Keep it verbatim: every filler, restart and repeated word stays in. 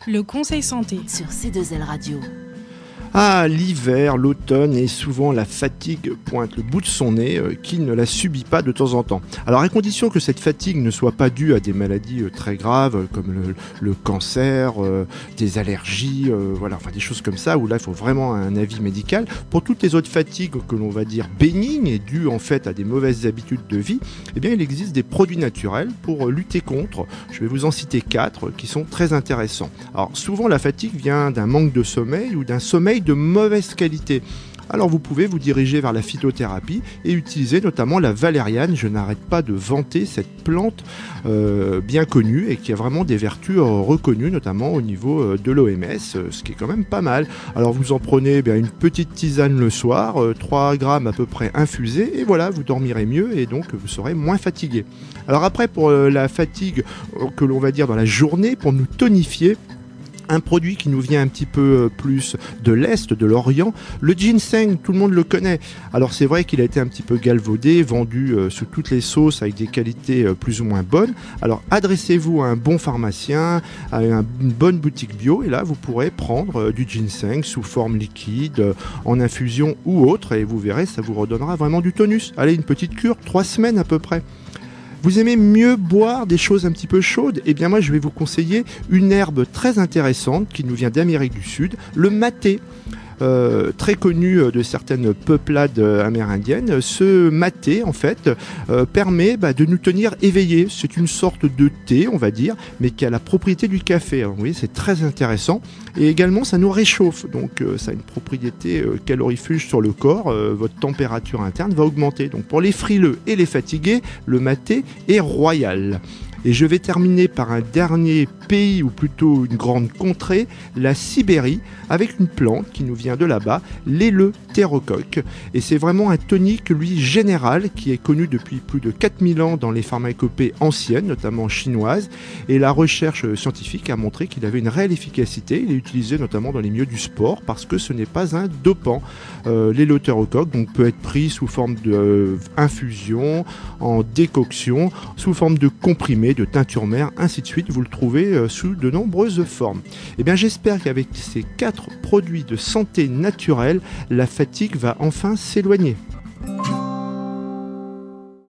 Le conseil santé sur C deux L Radio. Ah, l'hiver, l'automne et souvent la fatigue pointe le bout de son nez, euh, qui ne la subit pas de temps en temps. Alors à condition que cette fatigue ne soit pas due à des maladies euh, très graves euh, comme le, le cancer, euh, des allergies, euh, voilà, enfin des choses comme ça où là il faut vraiment un avis médical. Pour toutes les autres fatigues que l'on va dire bénignes et dues en fait à des mauvaises habitudes de vie, eh bien il existe des produits naturels pour euh, lutter contre. Je vais vous en citer quatre euh, qui sont très intéressants. Alors souvent la fatigue vient d'un manque de sommeil ou d'un sommeil de mauvaise qualité. Alors vous pouvez vous diriger vers la phytothérapie et utiliser notamment la valériane. Je n'arrête pas de vanter cette plante euh, bien connue et qui a vraiment des vertus euh, reconnues, notamment au niveau euh, de l'O M S, euh, ce qui est quand même pas mal. Alors vous en prenez eh bien, une petite tisane le soir, euh, trois grammes à peu près infusés, et voilà, vous dormirez mieux et donc vous serez moins fatigué. Alors après, pour euh, la fatigue euh, que l'on va dire dans la journée, pour nous tonifier, un produit qui nous vient un petit peu plus de l'Est, de l'Orient, le ginseng, tout le monde le connaît. Alors c'est vrai qu'il a été un petit peu galvaudé, vendu euh, sous toutes les sauces avec des qualités euh, plus ou moins bonnes. Alors adressez-vous à un bon pharmacien, à un, une bonne boutique bio, et là vous pourrez prendre euh, du ginseng sous forme liquide, euh, en infusion ou autre, et vous verrez, ça vous redonnera vraiment du tonus. Allez, une petite cure, trois semaines à peu près. Vous aimez mieux boire des choses un petit peu chaudes? Eh bien moi je vais vous conseiller une herbe très intéressante qui nous vient d'Amérique du Sud, le maté. Euh, très connu de certaines peuplades amérindiennes. Ce maté, en fait, euh, permet bah, de nous tenir éveillés. C'est une sorte de thé, on va dire, mais qui a la propriété du café. Alors, vous voyez, c'est très intéressant. Et également, ça nous réchauffe. Donc, euh, ça a une propriété euh, calorifuge sur le corps. Euh, votre température interne va augmenter. Donc, pour les frileux et les fatigués, le maté est royal. Et je vais terminer par un dernier pays, ou plutôt une grande contrée, la Sibérie, avec une plante qui nous vient de là-bas, l'éleutérocoque. Et c'est vraiment un tonique, lui, général, qui est connu depuis plus de quatre mille ans dans les pharmacopées anciennes, notamment chinoises. Et la recherche scientifique a montré qu'il avait une réelle efficacité. Il est utilisé notamment dans les milieux du sport, parce que ce n'est pas un dopant. Euh, l'éleutérocoque donc, peut être pris sous forme d'infusion, en décoction, sous forme de comprimé, de teinture mère, ainsi de suite. Vous le trouvez euh, sous de nombreuses formes. Et bien j'espère qu'avec ces quatre produits de santé naturelle, la fatigue va enfin s'éloigner.